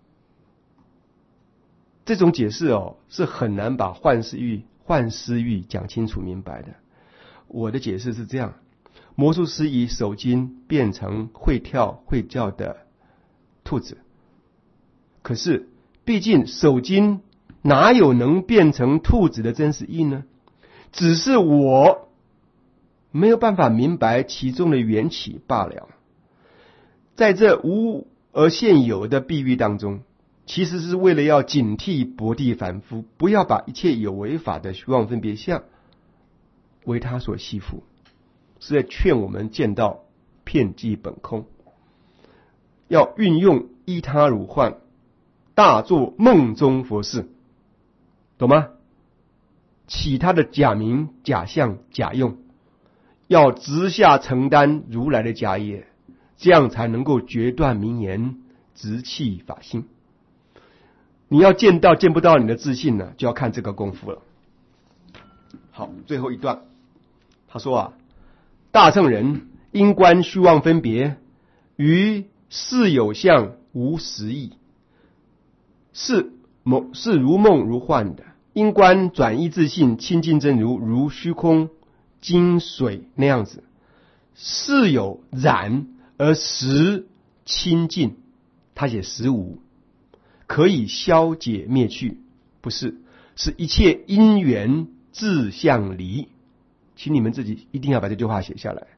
这种解释哦，是很难把幻视欲、幻思欲讲清楚明白的。我的解释是这样：魔术师以手巾变成会跳会叫的兔子，可是毕竟手巾哪有能变成兔子的真实意呢？只是我没有办法明白其中的缘起罢了。在这无而现有的比喻当中，其实是为了要警惕薄地凡夫，不要把一切有为法的虚妄分别相为他所吸附，是在劝我们见到遍计本空，要运用依他如幻，大做梦中佛事，懂吗？起他的假名假相假用，要直下承担如来的家业，这样才能够决断名言，直气法性。你要见到见不到你的自信呢，就要看这个功夫了。好，最后一段他说啊，大乘人因观虚妄分别，于事有相无实义，是梦是如梦如幻的，因观转依自性清净真如，如虚空金水那样子，事有染而实清净，他写实无，可以消解灭去，不是，是一切因缘自相离。请你们自己一定要把这句话写下来。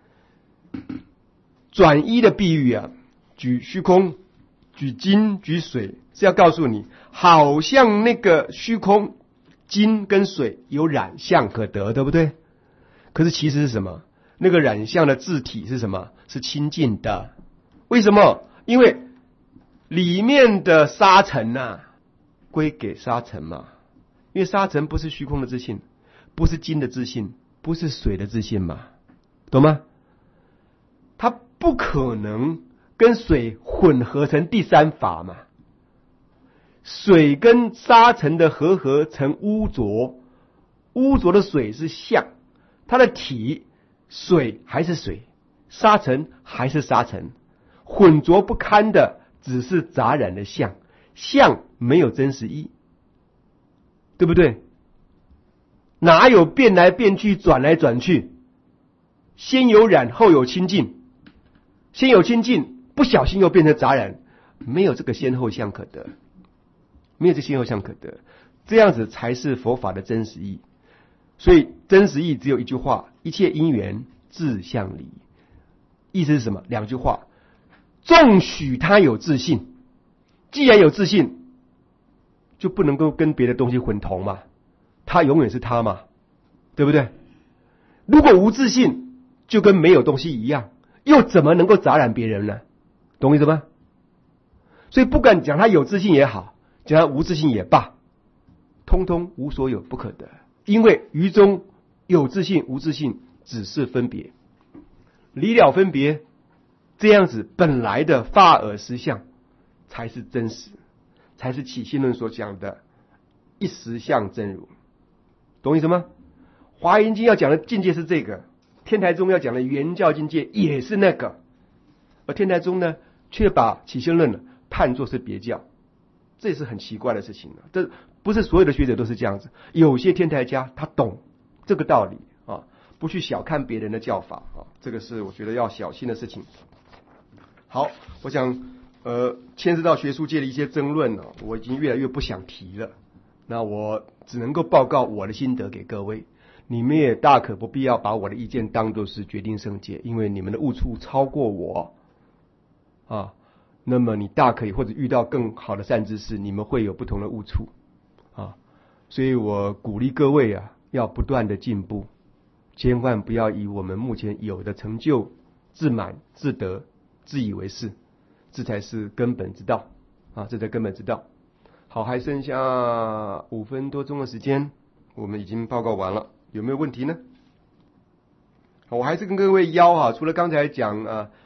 转依的比喻啊，举虚空举金举水，是要告诉你好像那个虚空金跟水有染相可得，对不对？可是其实是什么？那个染相的自体是什么？是清净的。为什么？因为里面的沙尘啊归给沙尘嘛，因为沙尘不是虚空的自性，不是金的自性，不是水的自性嘛，懂吗？它不可能跟水混合成第三法嘛。水跟沙尘的合合成污浊，污浊的水是相，它的体水还是水，沙尘还是沙尘，混浊不堪的只是杂染的相，相没有真实义，对不对？哪有变来变去转来转去？先有染后有清净，先有清净不小心又变成杂染，没有这个先后相可得，没有这先后相可得，这样子才是佛法的真实义。所以真实义只有一句话：一切因缘自相离。意思是什么？两句话：纵许他有自信，既然有自信，就不能够跟别的东西混同嘛，他永远是他嘛，对不对？如果无自信，就跟没有东西一样，又怎么能够杂染别人呢？懂我意思吗？所以不管讲他有自信也好，讲他无自信也罢，通通无所有不可得，因为于中有自信无自信只是分别，离了分别，这样子本来的法尔实相才是真实，才是起信论所讲的一实相真如，懂意思吗？华严经要讲的境界是这个，天台宗要讲的圆教境界也是那个，而天台宗呢却把起信论判作是别教，这也是很奇怪的事情。这不是所有的学者都是这样子，有些天台家他懂这个道理啊，不去小看别人的教法啊，这个是我觉得要小心的事情。好，我想呃牵涉到学术界的一些争论呢，我已经越来越不想提了。那我只能够报告我的心得给各位，你们也大可不必要把我的意见当作是决定胜解，因为你们的悟处超过我啊。那么你大可以或者遇到更好的善知识，你们会有不同的悟处啊。所以我鼓励各位啊，要不断的进步，千万不要以我们目前有的成就自满自得自以为是，这才是根本之道啊，这才根本之道。好，还剩下五分多钟的时间，我们已经报告完了，有没有问题呢？我还是跟各位邀啊，除了刚才讲啊，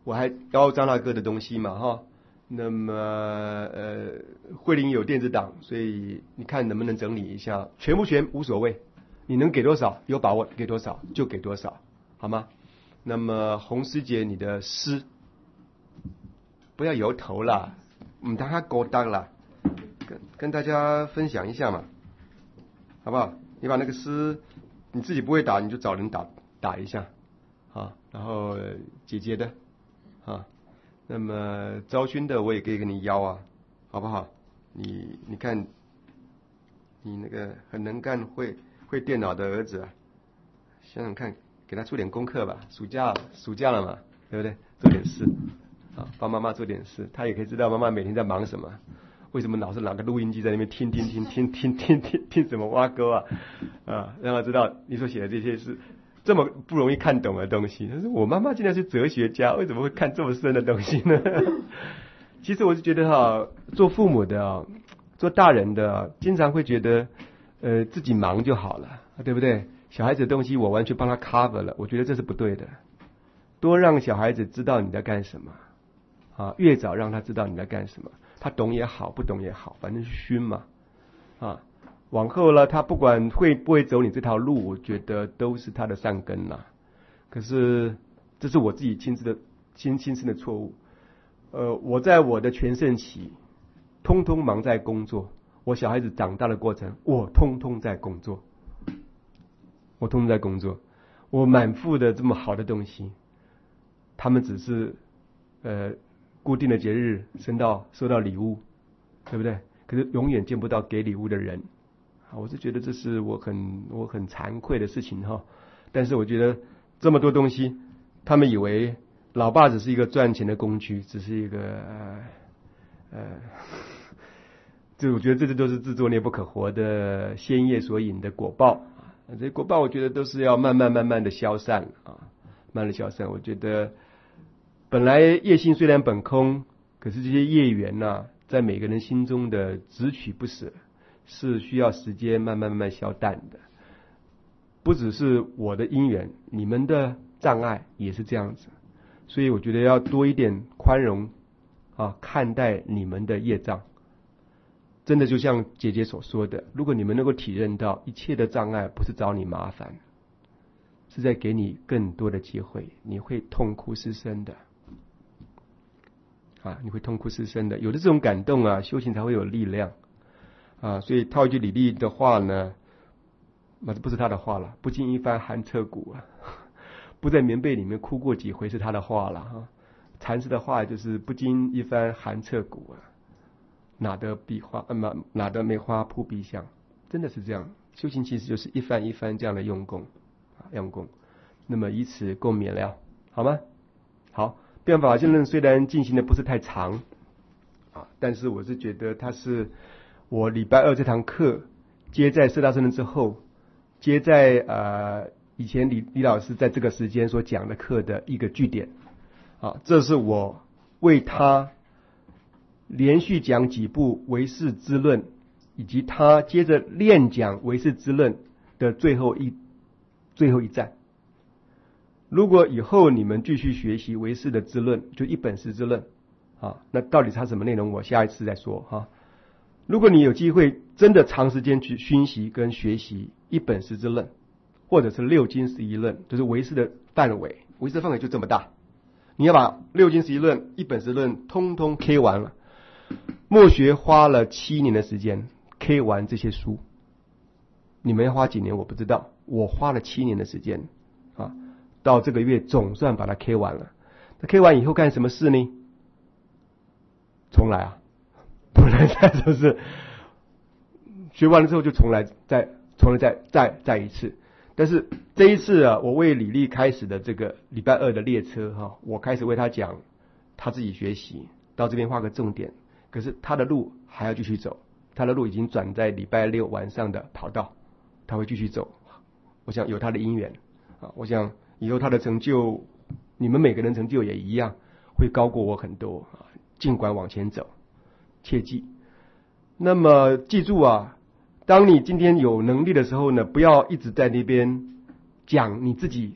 我还邀张大哥的东西嘛哈。那么呃，慧玲有电子档，所以你看能不能整理一下，全不全无所谓，你能给多少有把握给多少就给多少，好吗？那么洪师姐你的诗，不要摇头啦，唔当他勾当啦，跟跟大家分享一下嘛，好不好？你把那个诗你自己不会打，你就找人打打一下啊，然后姐姐的啊。那么昭勋的我也可以跟你邀啊，好不好？你你看，你那个很能干会会电脑的儿子啊，想想看，给他出点功课吧。暑假暑假了嘛，对不对？做点事啊，帮妈妈做点事，他也可以知道妈妈每天在忙什么。为什么老是拿个录音机在那边听听听听听听听听什么挖沟啊？啊，让他知道你所写的这些是这么不容易看懂的东西。但是我妈妈竟然是哲学家，为什么会看这么深的东西呢？其实我是觉得哈，做父母的啊，做大人的啊，经常会觉得呃自己忙就好了，对不对？小孩子的东西我完全帮他 cover 了，我觉得这是不对的。多让小孩子知道你在干什么啊，越早让他知道你在干什么，他懂也好，不懂也好，反正是熏嘛啊。往后了，他不管会不会走你这条路，我觉得都是他的善根啦。可是这是我自己亲自的亲亲身的错误。呃，我在我的全盛期，通通忙在工作。我小孩子长大的过程，我通通在工作，我通通在工作。我满腹的这么好的东西，他们只是呃固定的节日收到收到礼物，对不对？可是永远见不到给礼物的人。我是觉得这是我很我很惭愧的事情哈，但是我觉得这么多东西，他们以为老爸只是一个赚钱的工具，只是一个呃呃，这我觉得这些都是自作孽不可活的先业所引的果报啊，这些果报我觉得都是要慢慢慢慢的消散啊，慢慢的消散。我觉得本来业性虽然本空，可是这些业缘呐、啊，在每个人心中的执取不舍。是需要时间慢慢慢慢消淡的，不只是我的因缘，你们的障碍也是这样子，所以我觉得要多一点宽容啊，看待你们的业障。真的就像姐姐所说的，如果你们能够体认到一切的障碍不是找你麻烦，是在给你更多的机会，你会痛哭失声的啊，你会痛哭失声的。有的这种感动啊，修行才会有力量。啊，所以套一句李丽的话呢，那这不是他的话了，不经一番寒彻骨啊，不在棉被里面哭过几回是他的话了哈。禅师的话就是不经一番寒彻骨啊，哪得壁花呃哪得梅花扑鼻香，真的是这样。修行其实就是一番一番这样的用功啊，用功。那么以此共勉了，好吗？好，变法性论虽然进行的不是太长啊，但是我是觉得它是。我礼拜二这堂课接在四大圣人之后，接在呃以前李李老师在这个时间所讲的课的一个据点啊，这是我为他连续讲几部唯识之论，以及他接着练讲唯识之论的最后一最后一站。如果以后你们继续学习唯识的之论，就一本识之论啊，那到底它什么内容，我下一次再说哈。啊如果你有机会真的长时间去熏习跟学习一本识之论，或者是六经十一论，就是唯识的范围，唯识的范围就这么大，你要把六经十一论、一本识论通通 K 完了。墨学花了七年的时间 K 完这些书，你们要花几年我不知道，我花了七年的时间啊，到这个月总算把它 K 完了。那 K 完以后干什么事呢？重来啊！不能再就是学完了之后就重来再重来再再再一次。但是这一次啊，我为李丽开始的这个礼拜二的列车哈、啊，我开始为他讲他自己学习，到这边画个重点。可是他的路还要继续走，他的路已经转在礼拜六晚上的跑道，他会继续走。我想有他的因缘啊，我想以后他的成就，你们每个人成就也一样，会高过我很多啊。尽管往前走。切记，那么记住啊，当你今天有能力的时候呢，不要一直在那边讲你自己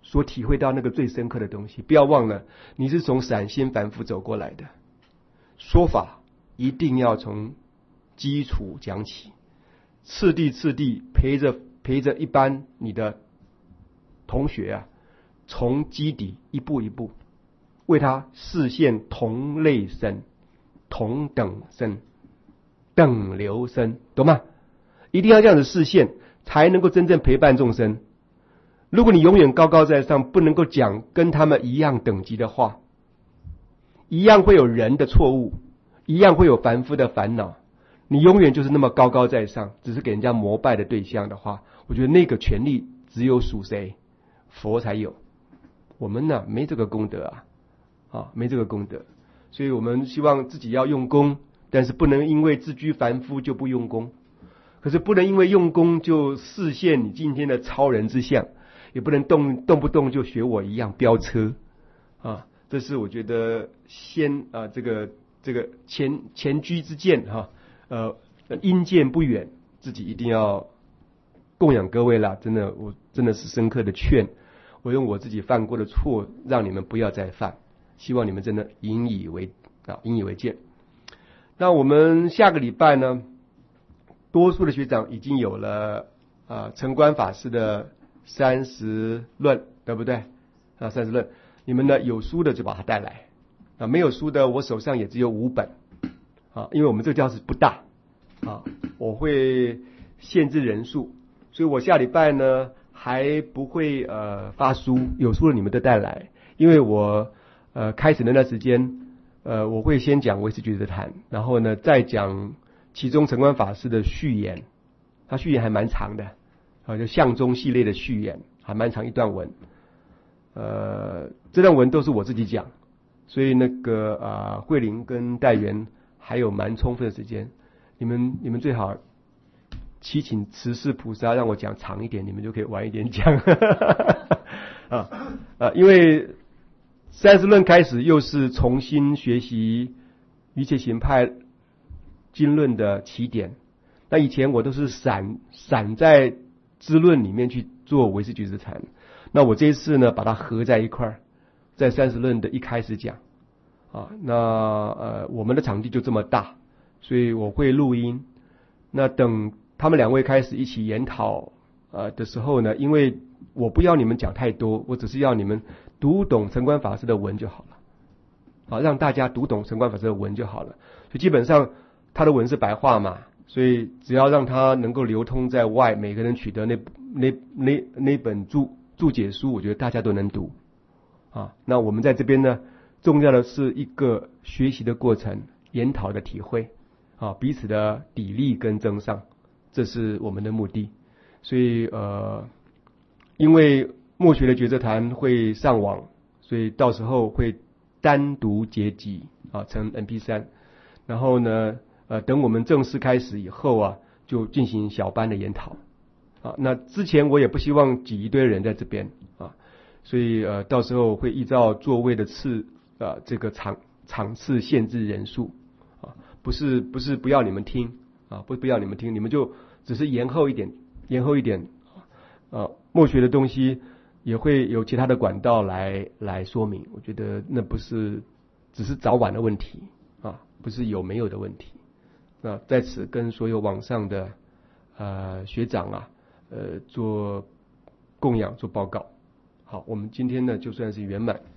所体会到那个最深刻的东西。不要忘了，你是从闪现凡夫走过来的，说法一定要从基础讲起，次第次第陪着陪着一般你的同学啊，从基底一步一步为他示现同类身、同等身、等流身，懂吗？一定要这样子示现，才能够真正陪伴众生。如果你永远高高在上，不能够讲跟他们一样等级的话，一样会有人的错误，一样会有凡夫的烦恼，你永远就是那么高高在上，只是给人家膜拜的对象的话，我觉得那个权利只有属谁？佛才有。我们呢，没这个功德啊，啊，没这个功德。所以我们希望自己要用功，但是不能因为自居凡夫就不用功。可是不能因为用功就示现你今天的超人之相，也不能动动不动就学我一样飙车啊！这是我觉得先啊，这个这个前前居之鉴哈，呃，因见不远，自己一定要供养各位啦！真的，我真的是深刻的劝，我用我自己犯过的错，让你们不要再犯，希望你们真的引以为啊，引以为戒。那我们下个礼拜呢？多数的学长已经有了啊，城关法师的三十论，对不对？啊，三十论，你们呢有书的就把它带来，啊，没有书的我手上也只有五本，啊，因为我们这个教室不大，啊，我会限制人数，所以我下礼拜呢还不会呃发书，有书的你们都带来，因为我呃开始那段时间，呃，我会先讲唯识觉者谈，然后呢再讲。其中城关法师的序言，他序言还蛮长的，啊，就相宗系列的序言还蛮长一段文，呃，这段文都是我自己讲，所以那个啊，慧玲跟戴元还有蛮充分的时间，你们你们最好祈请慈氏菩萨让我讲长一点，你们就可以晚一点讲，啊啊，因为三十论开始又是重新学习一切行派。经论的起点，那以前我都是散散在支论里面去做唯识觉者谈，那我这一次呢把它合在一块儿，在三十论的一开始讲啊，那呃我们的场地就这么大，所以我会录音，那等他们两位开始一起研讨呃的时候呢，因为我不要你们讲太多，我只是要你们读懂城关法师的文就好了，啊，让大家读懂城关法师的文就好了，所以基本上。他的文是白话嘛，所以只要让他能够流通在外，每个人取得那那那那本注注解书，我觉得大家都能读啊。那我们在这边呢，重要的是一个学习的过程，研讨的体会啊，彼此的砥砺跟增上，这是我们的目的。所以呃，因为默学的觉者谈会上网，所以到时候会单独结集啊，成 M P 三，然后呢。呃，等我们正式开始以后啊，就进行小班的研讨啊。那之前我也不希望挤一堆人在这边啊，所以呃，到时候会依照座位的次啊，这个场场次限制人数啊，不是不是不要你们听啊，不不要你们听，你们就只是延后一点，延后一点啊。默学的东西也会有其他的管道来来说明，我觉得那不是只是早晚的问题啊，不是有没有的问题。那在此跟所有网上的呃学长啊，呃做供养做报告。好，我们今天呢就算是圆满。